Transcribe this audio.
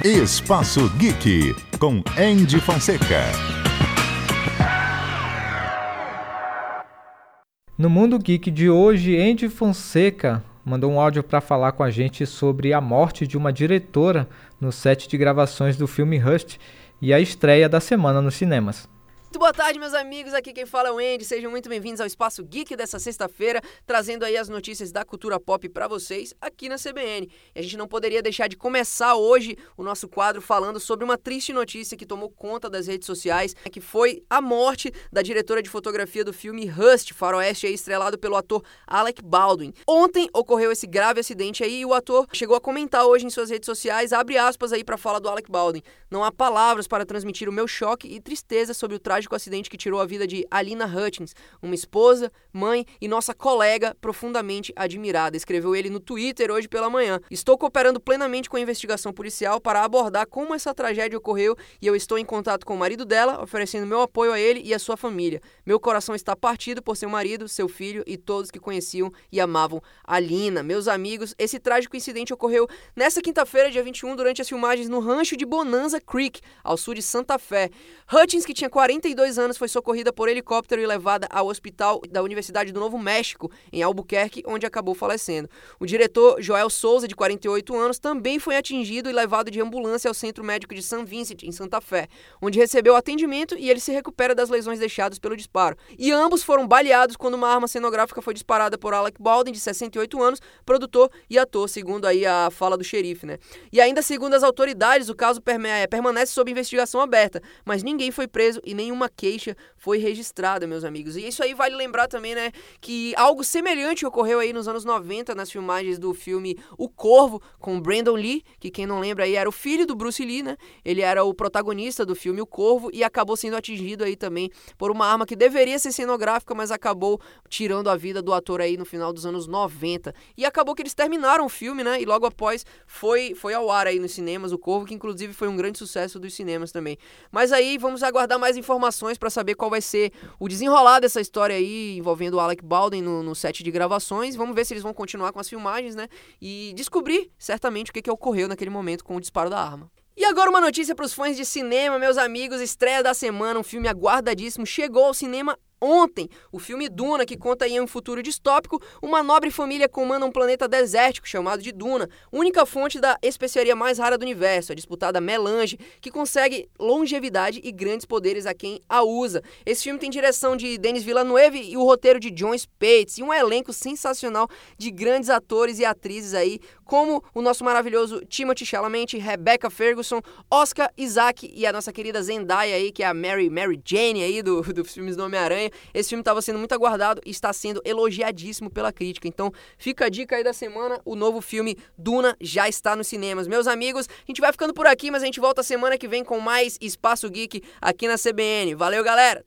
Espaço Geek, com Andy Fonseca. No Mundo Geek de hoje, Andy Fonseca mandou um áudio para falar com a gente sobre a morte de uma diretora no set de gravações do filme Rust e a estreia da semana nos cinemas. Muito boa tarde, meus amigos, aqui quem fala é o Andy, sejam muito bem-vindos ao Espaço Geek dessa sexta-feira, trazendo aí as notícias da cultura pop pra vocês aqui na CBN. E a gente não poderia deixar de começar hoje o nosso quadro falando sobre uma triste notícia que tomou conta das redes sociais, que foi a morte da diretora de fotografia do filme Rust, faroeste aí estrelado pelo ator Alec Baldwin. Ontem ocorreu esse grave acidente aí e o ator chegou a comentar hoje em suas redes sociais, abre aspas aí pra fala do Alec Baldwin: "Não há palavras para transmitir o meu choque e tristeza sobre o trágico acidente que tirou a vida de Alina Hutchins, uma esposa, mãe e nossa colega profundamente admirada", escreveu ele no Twitter hoje pela manhã. "Estou cooperando plenamente com a investigação policial para abordar como essa tragédia ocorreu e eu estou em contato com o marido dela, oferecendo meu apoio a ele e a sua família. Meu coração está partido por seu marido, seu filho e todos que conheciam e amavam Alina." Meus amigos, esse trágico incidente ocorreu nesta quinta-feira, dia 21, durante as filmagens no rancho de Bonanza Creek, ao sul de Santa Fé. Hutchins, que tinha 42 anos, foi socorrida por helicóptero e levada ao hospital da Universidade do Novo México, em Albuquerque, onde acabou falecendo. O diretor Joel Souza, de 48 anos, também foi atingido e levado de ambulância ao Centro Médico de San Vincent, em Santa Fé, onde recebeu atendimento e ele se recupera das lesões deixadas pelo disparo. E ambos foram baleados quando uma arma cenográfica foi disparada por Alec Baldwin, de 68 anos, produtor e ator, segundo aí a fala do xerife, né? E ainda segundo as autoridades, o caso permanece sob investigação aberta, mas ninguém foi preso e nenhuma queixa foi registrada, meus amigos. E isso aí vale lembrar também, né, que algo semelhante ocorreu aí nos anos 90 nas filmagens do filme O Corvo, com Brandon Lee, que quem não lembra aí era o filho do Bruce Lee, né? Ele era o protagonista do filme O Corvo e acabou sendo atingido aí também por uma arma que deveria ser cenográfica, mas acabou tirando a vida do ator aí no final dos anos 90. E acabou que eles terminaram o filme, né? E logo após foi ao ar aí nos cinemas O Corvo, que inclusive foi um grande sucesso dos cinemas também. Mas aí vamos aguardar mais informações para saber qual vai ser o desenrolar dessa história aí envolvendo o Alec Baldwin no set de gravações. Vamos ver se eles vão continuar com as filmagens, né? E descobrir certamente o que ocorreu naquele momento com o disparo da arma. E agora uma notícia para os fãs de cinema, meus amigos. Estreia da semana, um filme aguardadíssimo, chegou ao cinema ontem. O filme Duna, que conta em um futuro distópico, uma nobre família comanda um planeta desértico chamado de Duna, única fonte da especiaria mais rara do universo, a disputada melange, que consegue longevidade e grandes poderes a quem a usa. Esse filme tem direção de Denis Villeneuve e o roteiro de Jon Spaihts, e um elenco sensacional de grandes atores e atrizes aí, como o nosso maravilhoso Timothée Chalamet, Rebecca Ferguson, Oscar Isaac e a nossa querida Zendaya aí, que é a Mary Jane aí dos filmes do Homem-Aranha. Esse filme estava sendo muito aguardado e está sendo elogiadíssimo pela crítica. Então fica a dica aí da semana, o novo filme Duna já está nos cinemas. Meus amigos, a gente vai ficando por aqui, mas a gente volta semana que vem com mais Espaço Geek aqui na CBN. Valeu, galera!